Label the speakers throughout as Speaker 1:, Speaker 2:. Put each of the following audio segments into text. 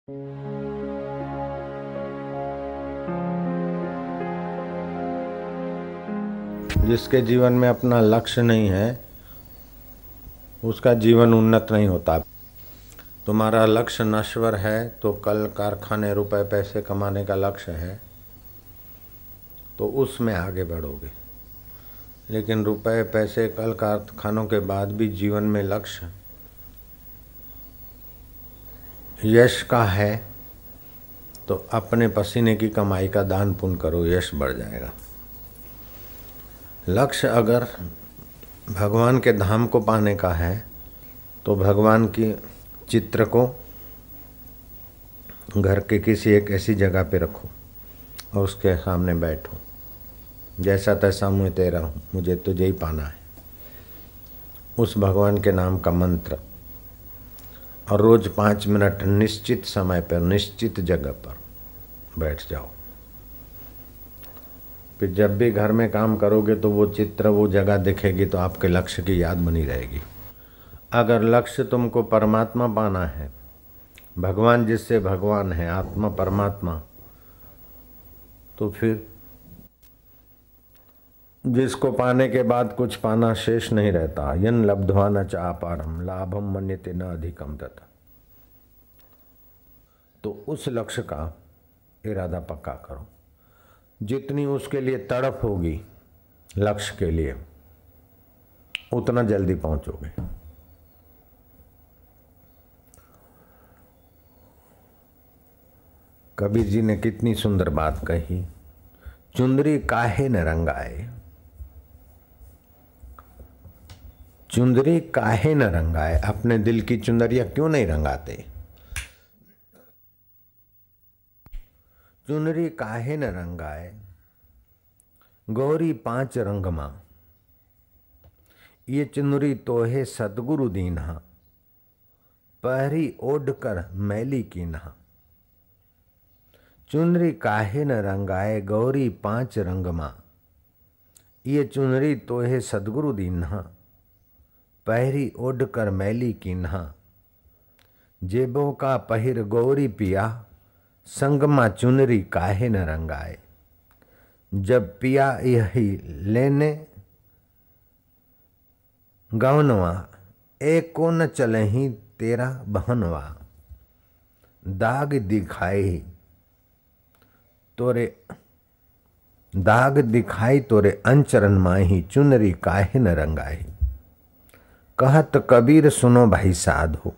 Speaker 1: जिसके जीवन में अपना लक्ष्य नहीं है उसका जीवन उन्नत नहीं होता। तुम्हारा लक्ष्य नश्वर है तो कल कारखाने रुपए पैसे कमाने का लक्ष्य है तो उसमें आगे बढ़ोगे, लेकिन रुपए पैसे कल कारखानों के बाद भी जीवन में लक्ष्य यश का है तो अपने पसीने की कमाई का दान पुण्य करो, यश बढ़ जाएगा। लक्ष्य अगर भगवान के धाम को पाने का है तो भगवान की चित्र को घर के किसी एक ऐसी जगह पे रखो और उसके सामने बैठो, जैसा तैसा मैं तेरा हूँ, मुझे तुझे ही पाना है। उस भगवान के नाम का मंत्र और रोज 5 मिनट निश्चित समय पर निश्चित जगह पर बैठ जाओ। फिर जब भी घर में काम करोगे तो वो चित्र वो जगह दिखेगी तो आपके लक्ष्य की याद बनी रहेगी। अगर लक्ष्य तुमको परमात्मा पाना है, भगवान जिससे भगवान है, आत्मा परमात्मा, तो फिर जिसको पाने के बाद कुछ पाना शेष नहीं रहता। यन लब्ध्वा न चापारम लाभम मन्यते न अधिकम तथा। तो उस लक्ष्य का इरादा पक्का करो। जितनी उसके लिए तड़प होगी लक्ष्य के लिए उतना जल्दी पहुंचोगे। कबीर जी ने कितनी सुंदर बात कही, चुंदरी काहे न रंगाए, चुंदरी काहे न रंगाए। अपने दिल की चुंदरिया क्यों नहीं रंगाते? चुनरी काहे न रंगाए, गौरी 5 रंग मां, ये चुनरी तोहे सतगुरु दीन्हा, पहरी ओढ़ कर मैली कीन्हा। चुनरी काहे न रंगाए गौरी 5 रंग मां, ये चुनरी तोहे सतगुरु दीन्हा, पहरी ओढ़ कर मैली कीन्हा। जेबों का पहिर गौरी पिया, संगमा चुनरी काहे न रंगाए। जब पिया यही लेने गवनवा, एक को न चले ही तेरा बहनवा। दाग दिखाई तोरे, दाग दिखाई तोरे अंचरन माही, चुनरी काहे न रंगाई। कहत कबीर सुनो भाई साधो,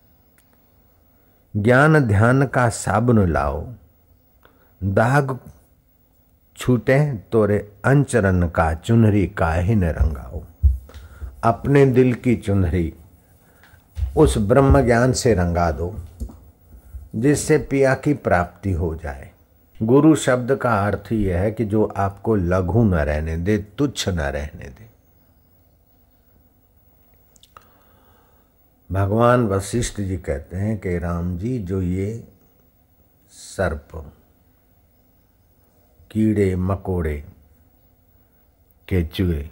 Speaker 1: ज्ञान ध्यान का साबुन लाओ। दाग छूटे तोरे अंचरन का, चुनरी काहे न रंगाओ। अपने दिल की चुनरी उस ब्रह्म ज्ञान से रंगा दो जिससे पिया की प्राप्ति हो जाए। गुरु शब्द का अर्थ यह है कि जो आपको लघु न रहने दे, तुच्छ न रहने दे। भगवान वशिष्ठ जी कहते हैं कि राम जी, जो ये सर्प, कीड़े मकोड़े, केचुए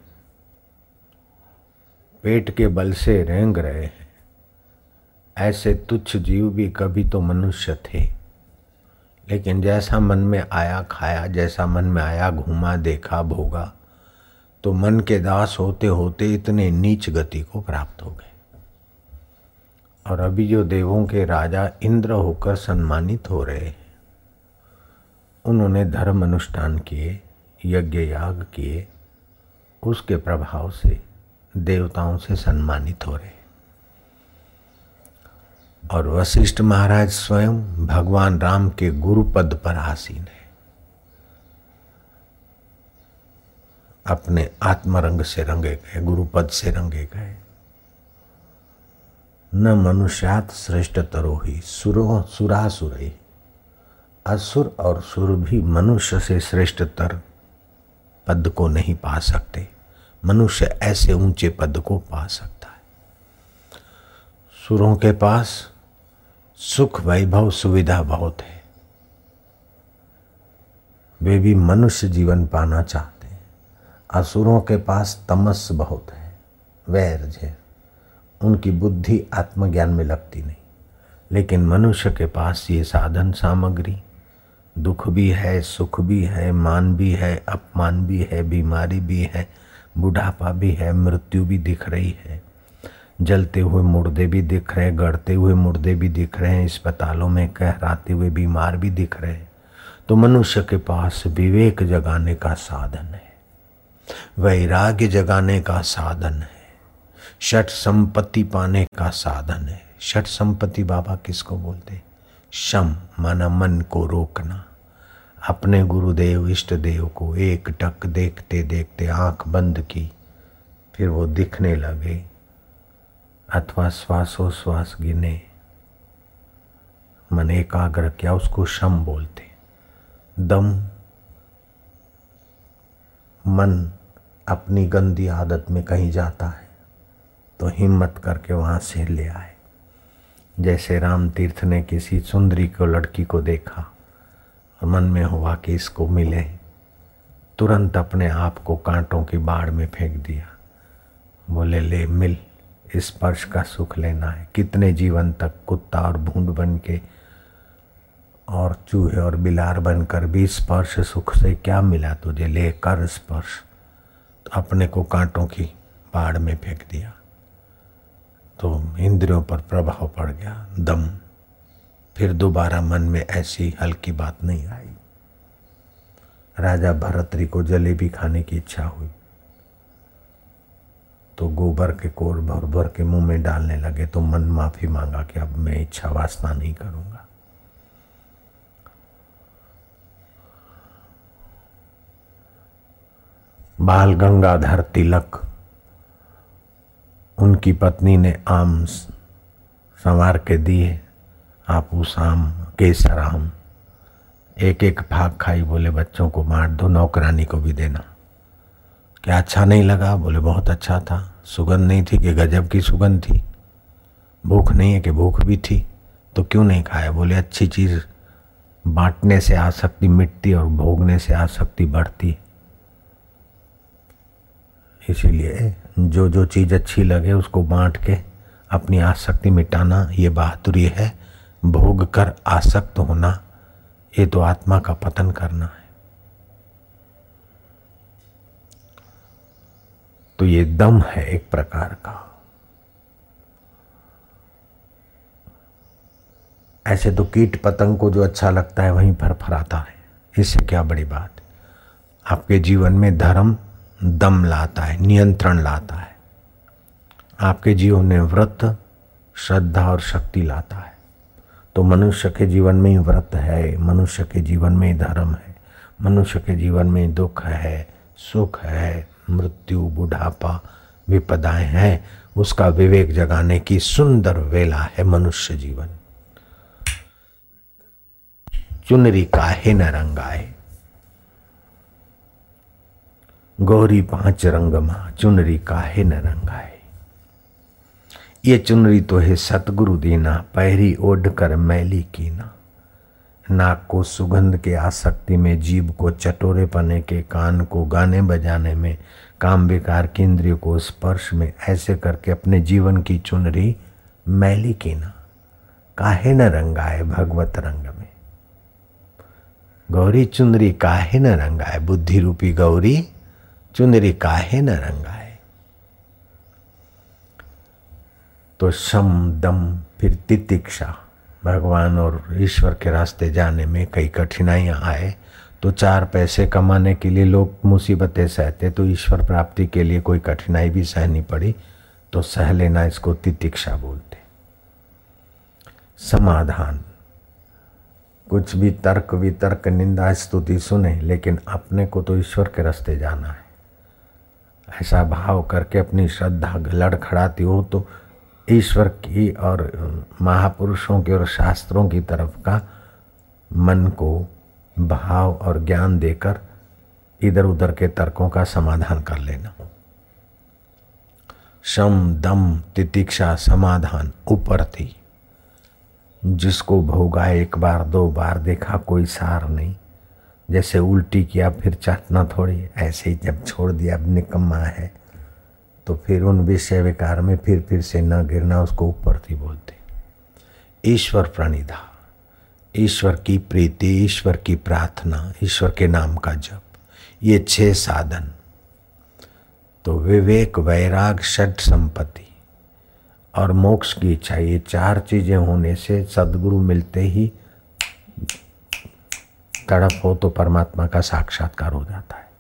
Speaker 1: पेट के बल से रेंग रहे हैं, ऐसे तुच्छ जीव भी कभी तो मनुष्य थे, लेकिन जैसा मन में आया खाया, जैसा मन में आया घूमा देखा भोगा, तो मन के दास होते होते इतने नीच गति को प्राप्त हो गए। और अभी जो देवों के राजा इंद्र होकर सम्मानित हो रहे हैं, उन्होंने धर्म अनुष्ठान किए, यज्ञ याग किए, उसके प्रभाव से देवताओं से सम्मानित हो रहे। और वशिष्ठ महाराज स्वयं भगवान राम के गुरुपद पर आसीन है, अपने आत्मरंग से रंगे गए, गुरुपद से रंगे गए। न मनुष्यात श्रेष्ठतरो ही सुरो सुरासुरई। असुर और सुर भी मनुष्य से श्रेष्ठतर पद को नहीं पा सकते। मनुष्य ऐसे ऊंचे पद को पा सकता है। सुरों के पास सुख वैभव सुविधा बहुत है, वे भी मनुष्य जीवन पाना चाहते हैं। असुरों के पास तमस बहुत है, वैर झेर, उनकी बुद्धि आत्मज्ञान में लगती नहीं। लेकिन मनुष्य के पास ये साधन सामग्री, दुख भी है, सुख भी है, मान भी है, अपमान भी है, बीमारी भी है, बुढ़ापा भी है, मृत्यु भी दिख रही है, जलते हुए मुर्दे भी दिख रहे हैं, गड़ते हुए मुर्दे भी दिख रहे हैं, अस्पतालों में कहराते हुए बीमार भी दिख रहे हैं। तो मनुष्य के पास विवेक जगाने का साधन है, वैराग्य जगाने का साधन है, षट संपत्ति पाने का साधन है। षट संपत्ति बाबा किसको बोलते? शम माना मन को रोकना। अपने गुरुदेव इष्ट देव को एक टक देखते देखते आंख बंद की, फिर वो दिखने लगे, अथवा श्वासोश्वास गिने, मन एकाग्र किया, उसको शम बोलते। दम, मन अपनी गंदी आदत में कहीं जाता है तो हिम्मत करके वहाँ से ले आए। जैसे राम तीर्थ ने किसी सुंदरी को, लड़की को देखा और मन में हुआ कि इसको मिले, तुरंत अपने आप को कांटों की बाढ़ में फेंक दिया। बोले ले मिल, स्पर्श का सुख लेना है। कितने जीवन तक कुत्ता और भूंड बन के और चूहे और बिलार बनकर भी स्पर्श सुख से क्या मिला तुझे? ले कर स्पर्श। तो अपने को कांटों की बाढ़ में फेंक दिया तो इंद्रियों पर प्रभाव पड़ गया, दम। फिर दोबारा मन में ऐसी हल्की बात नहीं आई। राजा भरतरी को जलेबी खाने की इच्छा हुई तो गोबर के कोर भर भर के मुंह में डालने लगे तो मन माफी मांगा कि अब मैं इच्छा वासना नहीं करूंगा। बाल गंगाधर तिलक, उनकी पत्नी ने आम संवार के दिए, आपूस आम, केसर आम, एक एक फाक खाई। बोले बच्चों को बांट दो, नौकरानी को भी देना। क्या अच्छा नहीं लगा? बोले बहुत अच्छा था। सुगंध नहीं थी कि गजब की सुगंध थी? भूख नहीं है कि भूख भी थी? तो क्यों नहीं खाया? बोले अच्छी चीज़ बांटने से आसक्ति मिटती और भोगने से आसक्ति बढ़ती। इसीलिए जो जो चीज़ अच्छी लगे उसको बांट के अपनी आसक्ति मिटाना ये बहादुरी है। भोग कर आसक्त होना ये तो आत्मा का पतन करना है। तो ये दम है एक प्रकार का। ऐसे तो कीट पतंग को जो अच्छा लगता है वहीं फरफराता है, इससे क्या बड़ी बात। आपके जीवन में धर्म दम लाता है, नियंत्रण लाता है। आपके जीवन में व्रत श्रद्धा और शक्ति लाता है। तो मनुष्य के जीवन में ही व्रत है, मनुष्य के जीवन में ही धर्म है, मनुष्य के जीवन में दुख है, सुख है, मृत्यु, बुढ़ापा, विपदाएं हैं। उसका विवेक जगाने की सुंदर वेला है मनुष्य जीवन। चुनरी काहे न रंगाए, गौरी पांच रंग मां, चुनरी काहे न रंगाए। ये चुनरी तो है सतगुरु दीना, पैरी ओढ़ कर मैली कीना। नाक को सुगंध के आसक्ति में, जीभ को चटोरे पने के, कान को गाने बजाने में, काम विकार की इंद्रियों को स्पर्श में, ऐसे करके अपने जीवन की चुनरी मैली कीना। काहे न रंगाए भगवत रंग में, गौरी चुनरी काहे न रंगाए। बुद्धि रूपी गौरी चुनरी काहे न रंगाए। तो शम दम, फिर तितिक्षा। भगवान और ईश्वर के रास्ते जाने में कई कठिनाइयां आए तो 4 पैसे कमाने के लिए लोग मुसीबतें सहते, तो ईश्वर प्राप्ति के लिए कोई कठिनाई भी सहनी पड़ी तो सह लेना, इसको तितिक्षा बोलते। समाधान, कुछ भी तर्क वितर्क निंदा स्तुति सुने, लेकिन अपने को तो ईश्वर के रास्ते जाना है। ऐसा भाव करके अपनी श्रद्धा लड़खड़ाती हो तो ईश्वर की और महापुरुषों की और शास्त्रों की तरफ का मन को भाव और ज्ञान देकर इधर उधर के तर्कों का समाधान कर लेना। शम दम तितिक्षा समाधान ऊपर थी। जिसको भोगा 1 बार 2 बार, देखा कोई सार नहीं। जैसे उल्टी किया फिर चाटना थोड़ी, ऐसे ही जब छोड़ दिया अब निकम्मा है तो फिर उन विषय विकार में फिर से न गिरना, उसको ऊपर थी बोलते। ईश्वर प्रणिधा, ईश्वर की प्रीति, ईश्वर की प्रार्थना, ईश्वर के नाम का जप, ये 6 साधन। तो विवेक, वैराग, षट संपत्ति और मोक्ष की इच्छा, ये 4 चीजें होने से सद्गुरु मिलते ही तड़प हो तो परमात्मा का साक्षात्कार हो जाता है।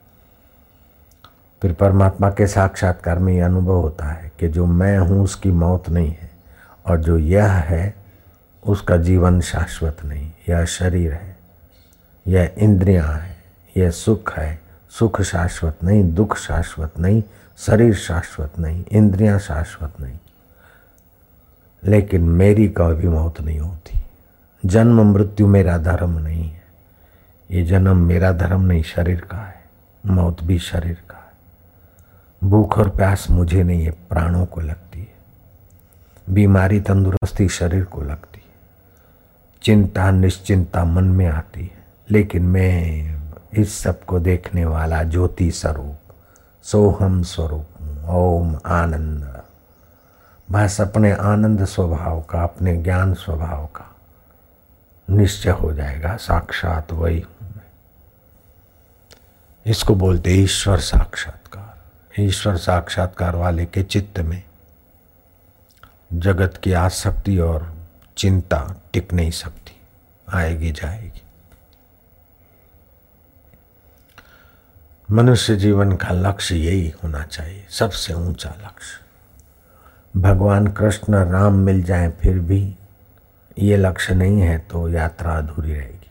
Speaker 1: फिर परमात्मा के साक्षात्कार में यह अनुभव होता है कि जो मैं हूँ उसकी मौत नहीं है, और जो यह है उसका जीवन शाश्वत नहीं। यह शरीर है, यह इंद्रियां है, यह सुख है, सुख शाश्वत नहीं, दुख शाश्वत नहीं, शरीर शाश्वत नहीं, इंद्रियां शाश्वत नहीं। लेकिन मेरी कभी मौत नहीं होती। जन्म मृत्यु मेरा धर्म नहीं है। ये जन्म मेरा धर्म नहीं, शरीर का है। मौत भी शरीर का है। भूख और प्यास मुझे नहीं है, प्राणों को लगती है। बीमारी तंदुरुस्ती शरीर को लगती है। चिंता निश्चिंता मन में आती है। लेकिन मैं इस सब को देखने वाला ज्योति स्वरूप, सोहम स्वरूप हूँ। ओम आनंद। बस अपने आनंद स्वभाव का, अपने ज्ञान स्वभाव का निश्चय हो जाएगा, साक्षात वही हूँ मैं। इसको बोलते ईश्वर साक्षात्कार। ईश्वर साक्षात्कार वाले के चित्त में जगत की आसक्ति और चिंता टिक नहीं सकती, आएगी जाएगी। मनुष्य जीवन का लक्ष्य यही होना चाहिए, सबसे ऊंचा लक्ष्य। भगवान कृष्ण राम मिल जाएं फिर भी ये लक्ष्य नहीं है तो यात्रा अधूरी रहेगी।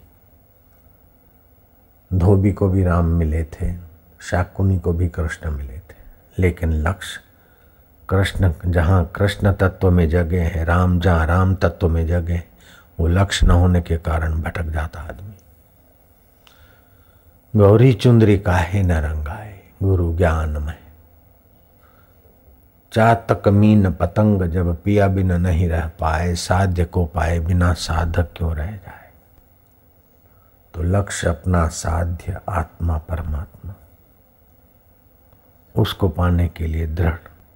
Speaker 1: धोबी को भी राम मिले थे, शाकुनी को भी कृष्ण मिले थे, लेकिन लक्ष्य कृष्ण, जहाँ कृष्ण तत्व में जगे हैं, राम जहाँ राम तत्व में जगे, वो लक्ष्य न होने के कारण भटक जाता आदमी। गौरी चुंदरी काहे न रंगाए गुरु ज्ञान में, चातक मीन पतंग जब पिया बिना नहीं रह पाए, साध्य को पाए बिना साधक क्यों रह जाए। तो लक्ष्य अपना साध्य आत्मा परमात्मा, उसको पाने के लिए दृढ़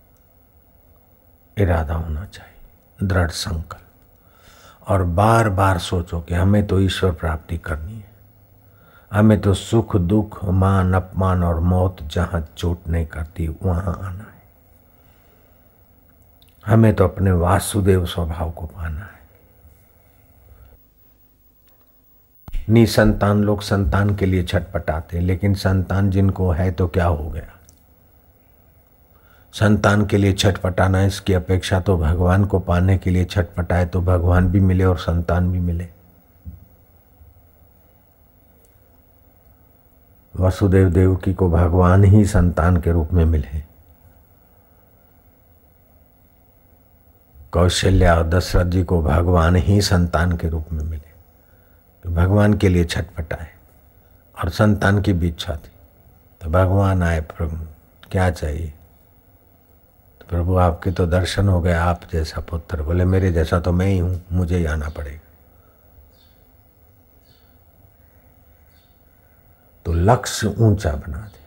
Speaker 1: इरादा होना चाहिए, दृढ़ संकल्प। और बार बार सोचो कि हमें तो ईश्वर प्राप्ति करनी है। हमें तो सुख दुख मान अपमान और मौत जहां चोट नहीं करती वहां आना है। हमें तो अपने वासुदेव स्वभाव को पाना है। निसंतान लोग संतान के लिए छटपटाते, लेकिन संतान जिनको है तो क्या हो गया। संतान के लिए छटपटाना, इसकी अपेक्षा तो भगवान को पाने के लिए छटपटाए तो भगवान भी मिले और संतान भी मिले। वसुदेव देवकी को भगवान ही संतान के रूप में मिले, कौशल्या और दशरथ जी को भगवान ही संतान के रूप में मिले। तो भगवान के लिए छटपटाए और संतान की भी इच्छा थी, तो भगवान आए, प्रभु क्या चाहिए। तो प्रभु आपके तो दर्शन हो गए, आप जैसा पुत्र। बोले मेरे जैसा तो मैं ही हूं, मुझे ही आना पड़ेगा। तो लक्ष्य ऊंचा बना दे।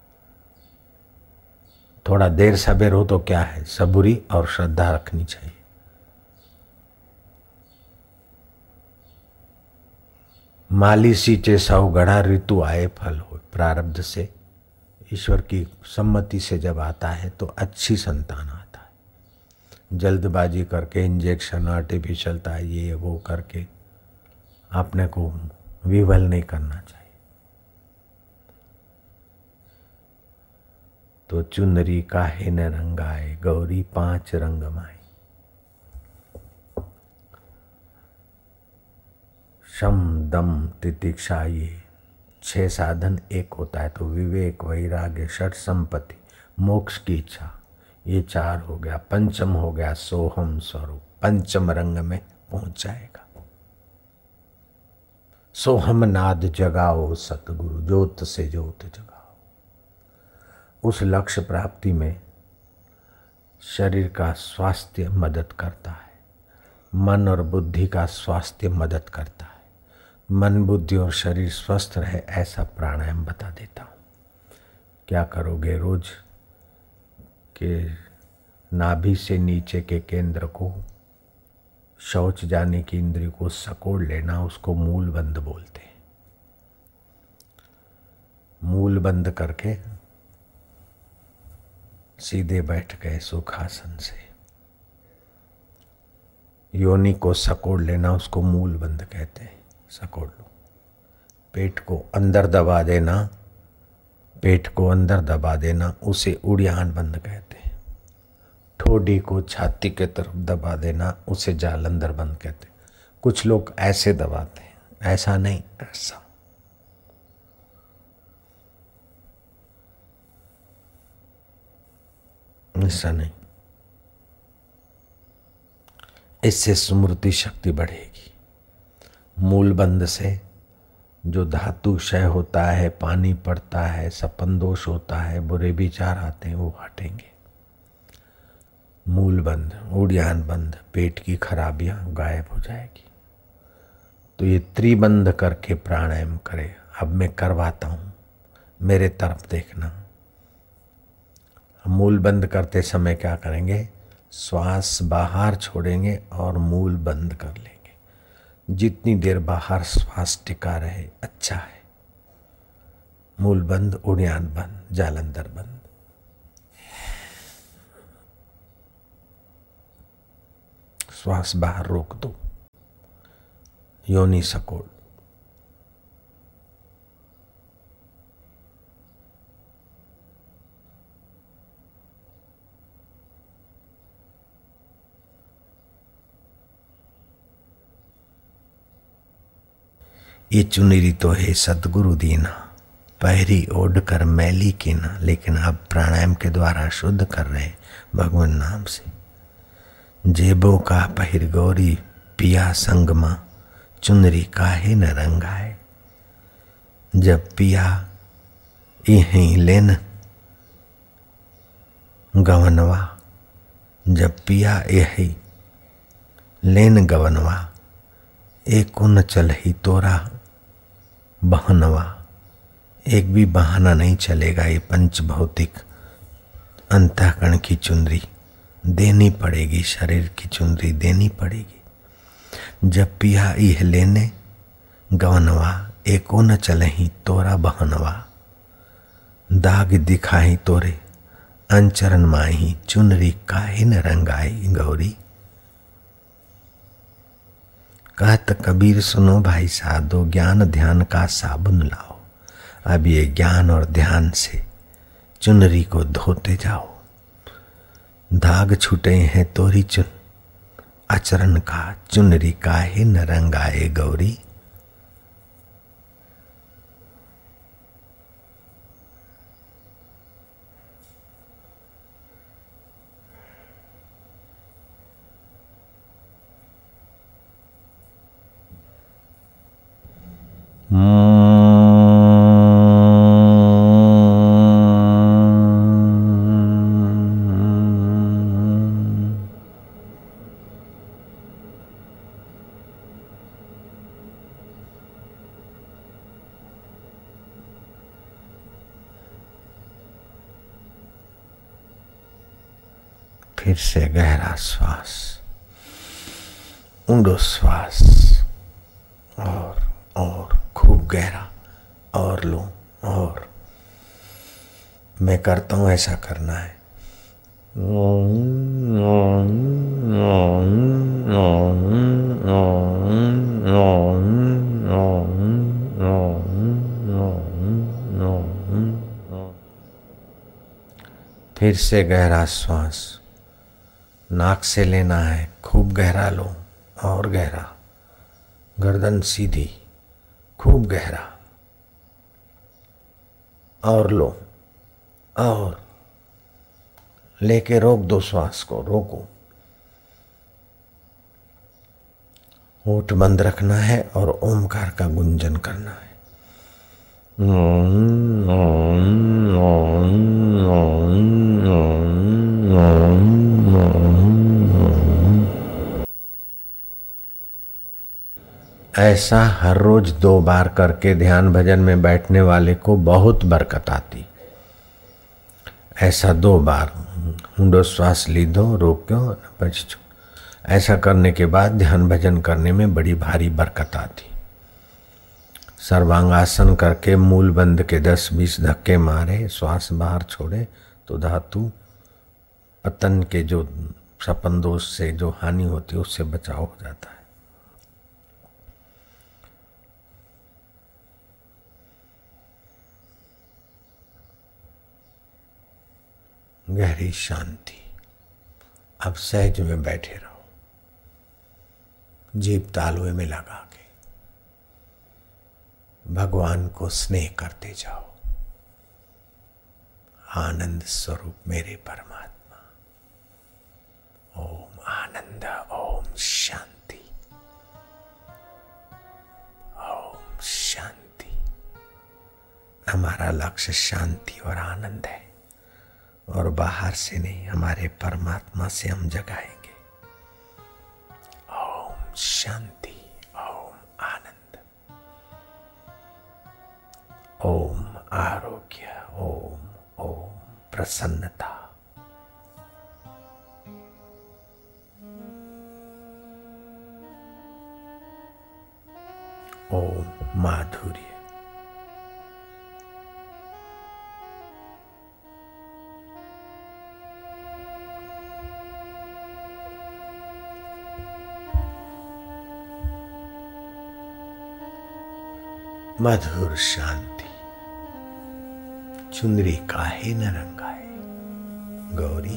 Speaker 1: थोड़ा देर सबेर हो तो क्या है, सबूरी और श्रद्धा रखनी चाहिए। माली सींचे सौ गढ़ा, ऋतु आए फल हो। प्रारब्ध से, ईश्वर की सम्मति से जब आता है तो अच्छी संतान आता है। जल्दबाजी करके इंजेक्शन आर्टिफिशियलता ये वो करके अपने को विवल नहीं करना चाहिए। तो चुनरी काहे न रंगाए, गौरी 5 रंग माई। शम दम तितिक्षा, ये 6 साधन एक होता है। तो विवेक, वैराग्य, षट संपत्ति, मोक्ष की इच्छा, ये 4 हो गया। पंचम हो गया सोहम स्वरूप, पंचम रंग में पहुंच जाएगा। सोहम नाद जगाओ सतगुरु, ज्योत से ज्योत जगाओ। उस लक्ष्य प्राप्ति में शरीर का स्वास्थ्य मदद करता है, मन और बुद्धि का स्वास्थ्य मदद करता है। मन बुद्धि और शरीर स्वस्थ रहे ऐसा प्राणायाम बता देता हूँ। क्या करोगे, रोज के नाभि से नीचे के केंद्र को शौच जाने की इंद्रिय को सकोड़ लेना, उसको मूल बंद बोलते हैं। मूल बंद करके सीधे बैठ गए सुखासन से। योनि को सकोड़ लेना, उसको मूल बंद कहते हैं। सकोड़ लो। पेट को अंदर दबा देना, पेट को अंदर दबा देना, उसे उड़ियान बंद कहते हैं। ठोडी को छाती के तरफ दबा देना, उसे जालंधर बंद कहते हैं। कुछ लोग ऐसे दबाते हैं, ऐसा नहीं, ऐसा। ऐसा नहीं, इससे स्मृति शक्ति बढ़ेगी। मूल बंद से जो धातु क्षय होता है, पानी पड़ता है, सपन दोष होता है, बुरे विचार आते हैं, वो हटेंगे। मूल बंद, उड़ियान बंद, पेट की खराबियां गायब हो जाएगी। तो ये त्रिबंध करके प्राणायाम करे। अब मैं करवाता हूं, मेरे तरफ देखना। मूल बंद करते समय क्या करेंगे? श्वास बाहर छोड़ेंगे और मूल बंद कर लेंगे। जितनी देर बाहर श्वास टिका रहे अच्छा है। मूल बंद, उड़ियान बंद, जालंधर बंद। श्वास बाहर रोक दो, योनि सकोड़। ये चुनरी तो है सतगुरु दीना, पहरी ओढ़ कर मैली की ना। लेकिन अब प्राणायाम के द्वारा शुद्ध कर रहे भगवान नाम से। जेबों का पहिर गौरी पिया संग मां, चुनरी काहे न रंगाए। जब पिया यहीं लेन गवनवा, जब पिया यही लेन गवनवा। एक न चल ही तोरा बहनवा। एक भी बहाना नहीं चलेगा। ये पंच भौतिक अंतःकरण की चुनरी देनी पड़ेगी, शरीर की चुनरी देनी पड़ेगी। जब पिया यह लेने गवनवा, एको न चलही तोरा बहनवा। दाग दिखाही तोरे अंचरण माही, चुनरी काहे न रंगाई गौरी। कहत कबीर सुनो भाई साधो, ज्ञान ध्यान का साबुन लाओ। अब ये ज्ञान और ध्यान से चुनरी को धोते जाओ। दाग छूटे हैं तोरी चुन आचरण का, चुनरी काहे न रंगाए गौरी। फिर से गहरा श्वास, ऊंडो श्वास, और खूब गहरा, और लो, और मैं करता हूं ऐसा करना है। फिर से गहरा श्वास, नाक से लेना है, खूब गहरा लो, और गहरा, गर्दन सीधी, खूब गहरा, और लो, और लेके रोक दो श्वास को, रोको। होठ बंद रखना है और ओमकार का गुंजन करना है। ऐसा हर रोज 2 बार करके ध्यान भजन में बैठने वाले को बहुत बरकत आती। ऐसा 2 बार ऊंडो श्वास लीधो, रोक्यो, પછી ऐसा करने के बाद ध्यान भजन करने में बड़ी भारी बरकत आती। सर्वांगासन करके मूल बंद के 10-20 धक्के मारे, श्वास बाहर छोड़े तो धातु पतन के जो सपन दोष से जो हानि होती है उससे बचाव हो जाता है। गहरी शांति। अब सहज में बैठे रहो, जीभ तालुए में लगा के भगवान को स्नेह करते जाओ। आनंद स्वरूप मेरे परमात्मा, ओम आनंद, ओम शांति, ओम शांति। हमारा लक्ष्य शांति और आनंद है, और बाहर से नहीं, हमारे परमात्मा से हम जगाएंगे। ओम शांति, ओम आनंद, ओम आरोग्य, ओम ओम प्रसन्नता। ओम माधुर्य। मधुर शांति। चुनरी काहे न रंगाए गौरी।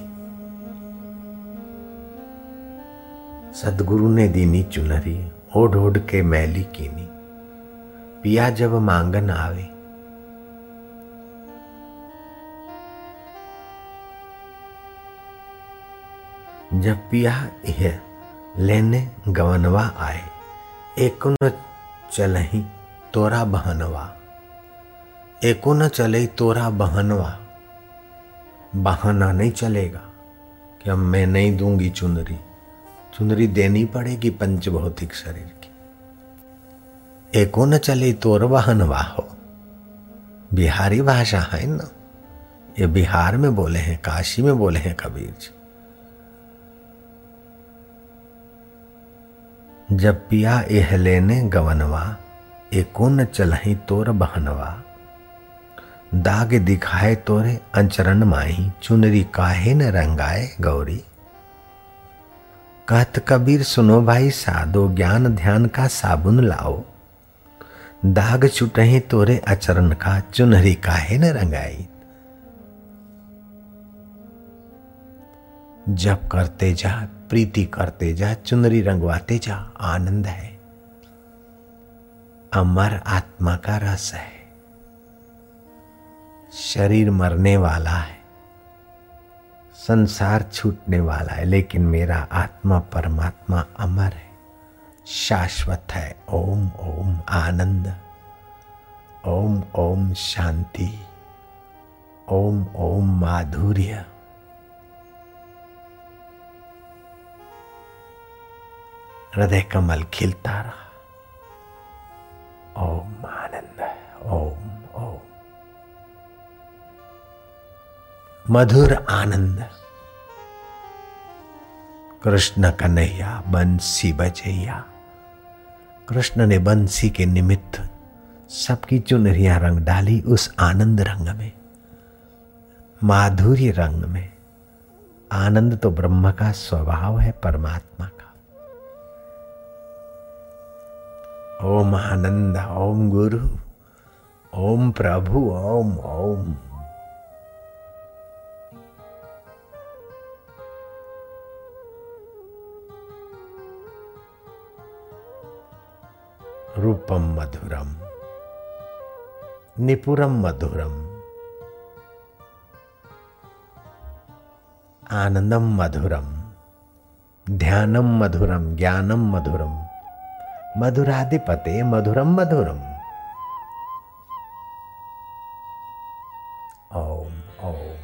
Speaker 1: सदगुरु ने दीनी चुनरी, ओढ़ ओढ़ के मैली कीनी। पिया जब मांगन आवे, जब पिया यह लेने गवनवा आए। एको न चलही तोरा बहनवा, एको न चले तोरा बहनवा। बहाना नहीं चलेगा कि अब मैं नहीं दूंगी चुनरी। चुनरी देनी पड़ेगी पंच भौतिक शरीर की। एको न चले तोर बहनवा हो, बिहारी भाषा है ना, ये बिहार में बोले हैं, काशी में बोले हैं कबीर जी। जब पिया एह लेने गवनवा, एको न चलही तोर बहनवा। दाग दिखाए तोरे अंचरण माही, चुनरी काहे न रंगाए गौरी। कहत कबीर सुनो भाई साधो, ज्ञान ध्यान का साबुन लाओ। दाग छुटही तोरे अचरण का, चुनरी काहे न रंगाई। जप करते जा, प्रीति करते जा, चुनरी रंगवाते जा। आनंद है, अमर आत्मा का रस है। शरीर मरने वाला है, संसार छूटने वाला है, लेकिन मेरा आत्मा परमात्मा अमर है, शाश्वत है। ओम ओम आनंद, ओम ओम शांति, ओम ओम माधुर्य। हृदय कमल खिलता रहा। ओम आनंद, ओम ओम मधुर आनंद। कृष्ण कन्हैया बंसी बजैया। कृष्ण ने बंसी के निमित्त सबकी चुनरियां रंग डाली उस आनंद रंग में, माधुर्य रंग में। आनंद तो ब्रह्म का स्वभाव है, परमात्मा का। ओम आनंद, ओम गुरु, ओम प्रभु, ओम ओम। रूपम मधुरम, निपुरम मधुरम, आनंदम मधुरम, ध्यानम मधुरम, ज्ञानम मधुरम, मधुराधिपते मधुरम मधुरम। ओम ओम।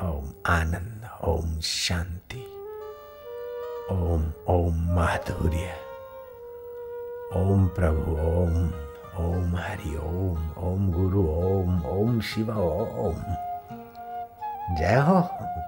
Speaker 1: ओम आनंद, ओम शांति, ओम ओम माधुर्य, ओम प्रभु, ओम ओम हरि ओम, ओम गुरु ओम, ओम शिव ओम। जय हो।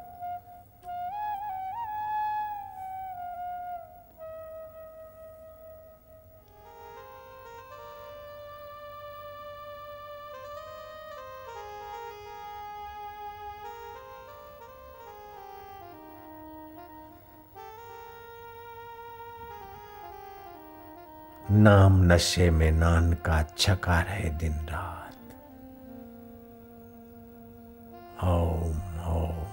Speaker 1: नाम नशे में नान का छका रहे दिन रात। ओम ओम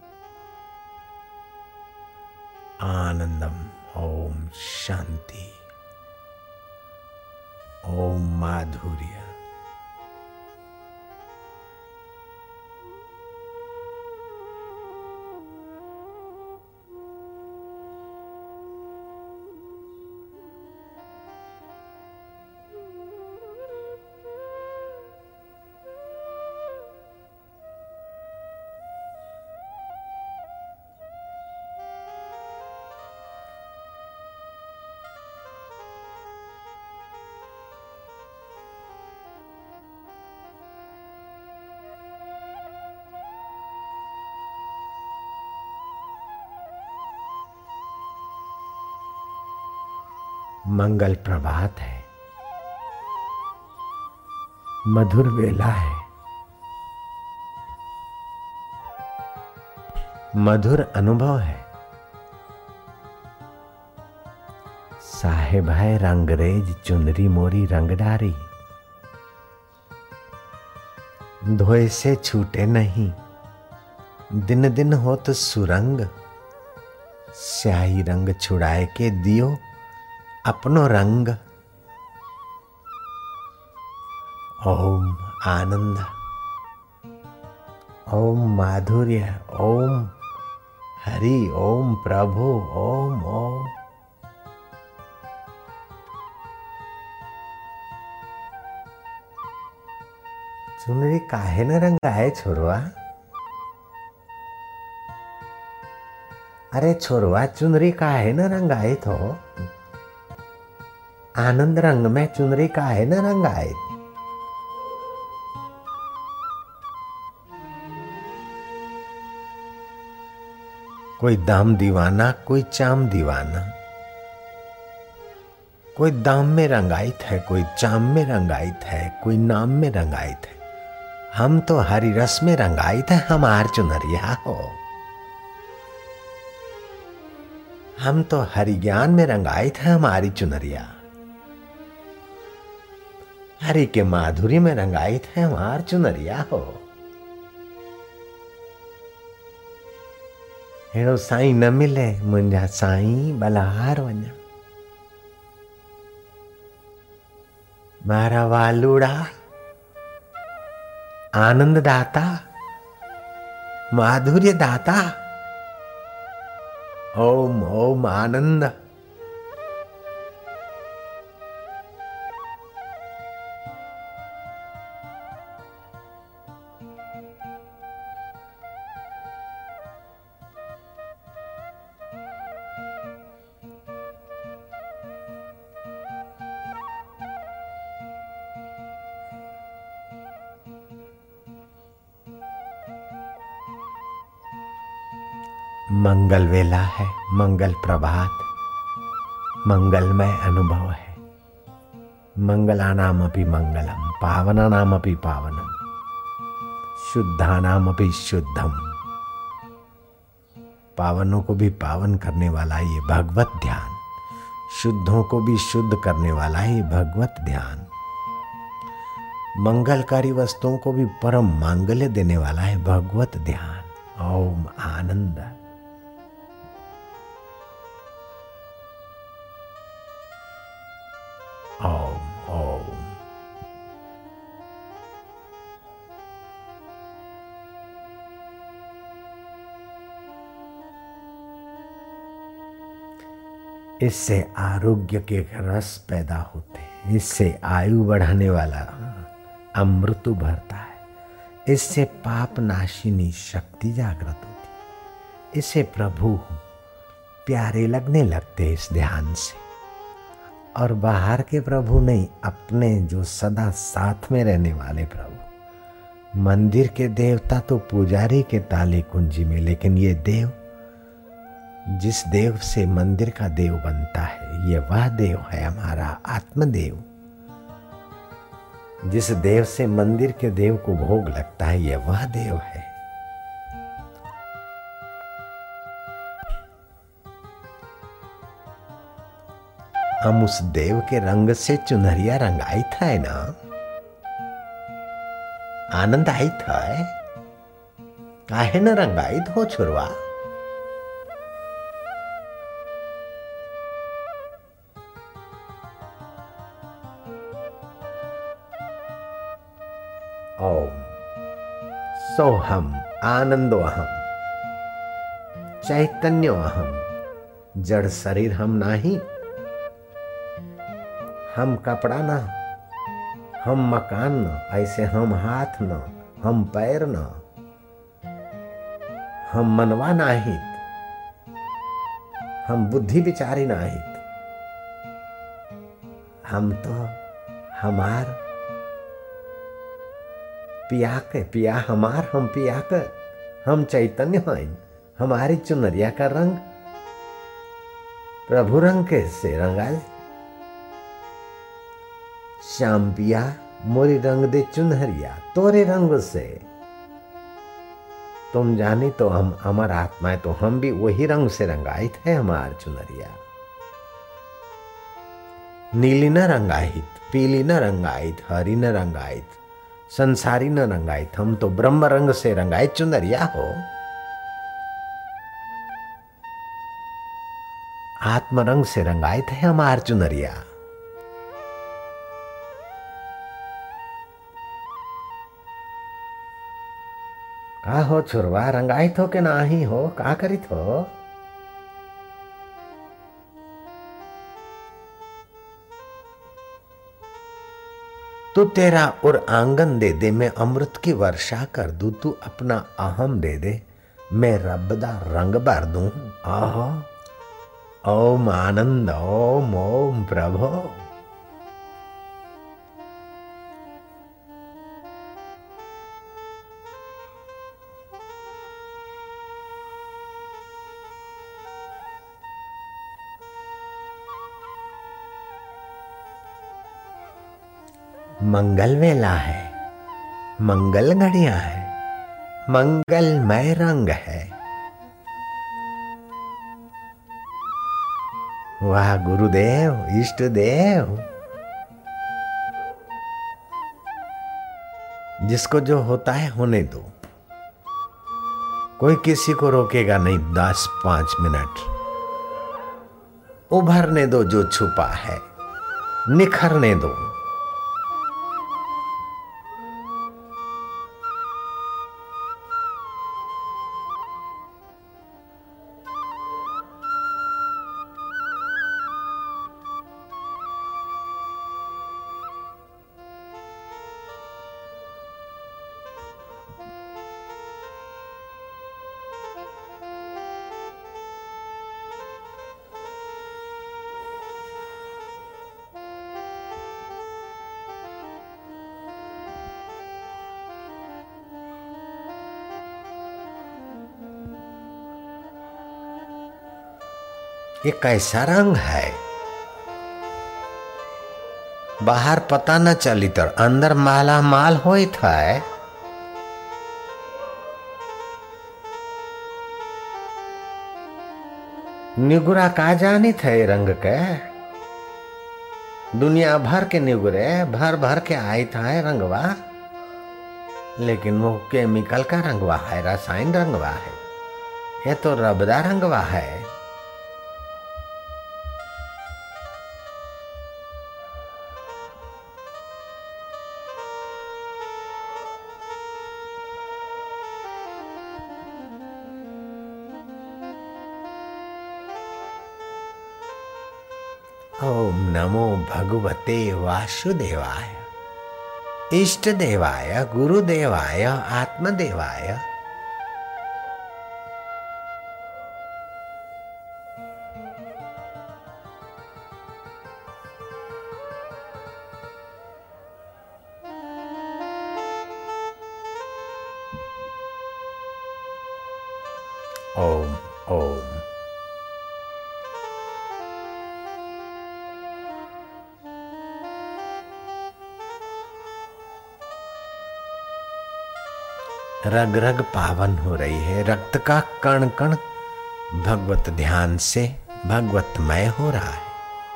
Speaker 1: आनंदम, ओम शांति, ओम माधुर्य। मंगल प्रभात है, मधुर वेला है, मधुर अनुभव है। साहेब है रंगरेज चुनरी मोरी रंगडारी, धोए से छूटे नहीं, दिन दिन होत सुरंग। स्याही रंग छुड़ाए के दियो अपनो रंग। ओम आनंद, ओम माधुर्य, ओम हरि, ओम प्रभु, ओम ओम। चुनरी काहे न रंगाए छोरवा? अरे छोरवा, चुनरी काहे न रंगाए थो? आनंद रंग में चुनरी काहे न रंगाए? कोई दाम दीवाना, कोई चाम दीवाना। कोई दाम में रंगाइत है, कोई चाम में रंगाइत है, कोई नाम में रंगाइत है। हम तो हरि रस में रंगाइत है, हमार चुनरिया हो। हम तो हरि ज्ञान में रंगाइत है, हमारी चुनरिया। हरि के माधुर्य में रंगाइत है, हमार चुनरिया हो। हेड़ो साईं न मिले, मुंहिंजा साईं बलहार वञा। मारा वालुड़ा आनंद दाता, माधुर्य दाता। ओम ओम आनंद। मंगल वेला है, मंगल प्रभात, मंगलमय अनुभव है। मंगलानामपि मंगलम, पावनानामपि पावनम, शुद्धानामपि शुद्धम। पावनों को भी पावन करने वाला ये भगवत ध्यान, शुद्धों को भी शुद्ध करने वाला ये भगवत ध्यान, मंगलकारी वस्तुओं को भी परम मांगल्य देने वाला है भगवत ध्यान। ओम आनंद। ओम ओम। इससे आरोग्य के रस पैदा होते हैं, इससे आयु बढ़ाने वाला अमृत भरता है, इससे पाप नाशिनी शक्ति जागृत होती। इसे प्रभु प्यारे लगने लगते इस ध्यान से। और बाहर के प्रभु नहीं, अपने जो सदा साथ में रहने वाले प्रभु। मंदिर के देवता तो पुजारी के ताले कुंजी में, लेकिन ये देव, जिस देव से मंदिर का देव बनता है, ये वह देव है हमारा आत्मदेव। जिस देव से मंदिर के देव को भोग लगता है, ये वह देव है। हम उस देव के रंग से चुनरिया रंगाई था ना, आनंद आई था। काहे न रंगाई हो छुरवा। ओम सोहम आनंदोहम चैतन्योहम। जड़ शरीर हम नाही, हम कपड़ा न, हम मकान न, ऐसे हम हाथ न, हम पैर न, हम मनवा नाहित, हम बुद्धि विचारी नाहित। हम तो हमार पिया के पिया हमार, हम पिया के, हम चैतन्य हैं। हमारी चुनरिया का रंग प्रभु रंग के से रंगाए। श्याम पिया मोरी रंग दे चुनरिया तोरे रंग से। तुम जाने तो हम अमर आत्मा है, तो हम भी वही रंग से रंगाइत है। हमार चुनरिया नीली न रंगाइत, पीली न रंगाइत, हरी न रंगाइत, संसारी न रंगाइत। हम तो ब्रह्म रंग से रंगाइत चुनरिया हो। आत्म रंग से रंगाइत है हमार चुनरिया। का हो छुरवा, रंगाइत हो के नाही हो, का करित हो? तू तेरा और आंगन दे दे, मैं अमृत की वर्षा कर दूं। तू अपना अहम दे दे, मैं रब दा रंग भर दूं। आहो ओम आनंद, ओम ओम प्रभो। मंगल वेला है, मंगल घड़ियां है, मंगलमय रंग है। वाह गुरुदेव, इष्ट देव। जिसको जो होता है होने दो, कोई किसी को रोकेगा नहीं। 10-5 मिनट उभरने दो, जो छुपा है निखरने दो। ये कैसा रंग है? बाहर पता न चली तो अंदर माला माल होइत है। निगुरा का जानी थे रंग के, दुनिया भर के निगुरे भर भर के आई था रंगवा, लेकिन वो केमिकल का रंगवा है, रसायन रंगवा है। ये तो रबदा रंगवा है। ओम नमो भगवते वासुदेवाय। इष्ट देवाय, गुरुदेवाय, आत्मदेवाय। ओम ओम। रग रग पावन हो रही है, रक्त का कण कण भगवत ध्यान से भगवतमय हो रहा है।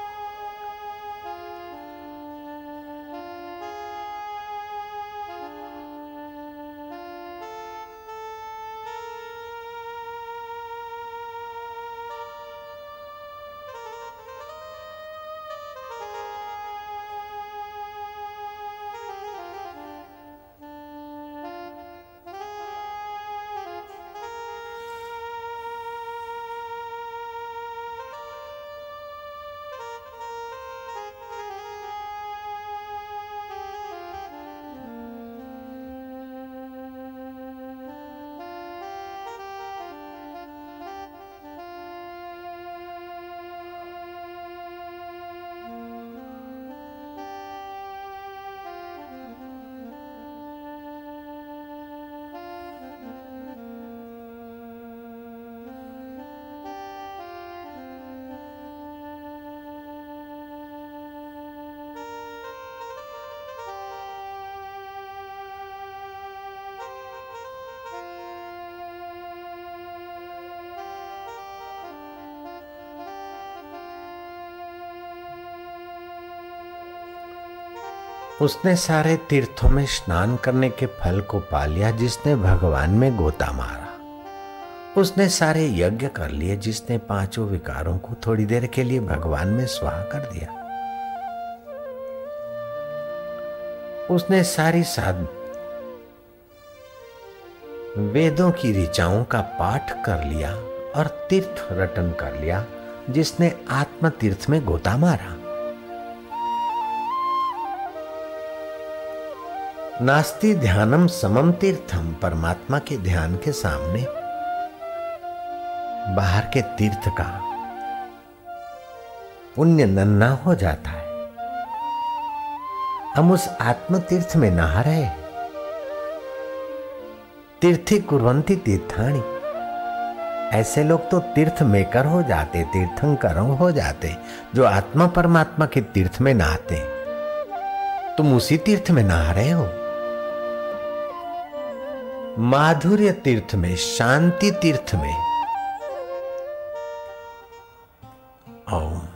Speaker 1: उसने सारे तीर्थों में स्नान करने के फल को पा लिया जिसने भगवान में गोता मारा। उसने सारे यज्ञ कर लिए जिसने पांचों विकारों को थोड़ी देर के लिए भगवान में स्वाहा कर दिया। उसने सारी वेदों की ऋचाओं का पाठ कर लिया और तीर्थ रटन कर लिया जिसने आत्म तीर्थ में गोता मारा। नास्ति ध्यानम समम तीर्थम, परमात्मा के ध्यान के सामने बाहर के तीर्थ का पुण्य नन्हा हो जाता है। हम उस आत्म तीर्थ में नहा रहे। तीर्थी कुर्वन्ति तीर्थानि, ऐसे लोग तो तीर्थ मेकर हो जाते, तीर्थंकर हो जाते जो आत्मा परमात्मा के तीर्थ में नहाते। तुम उसी तीर्थ में नहा रहे हो, माधुर्य तीर्थ में, शांति तीर्थ में। ओम।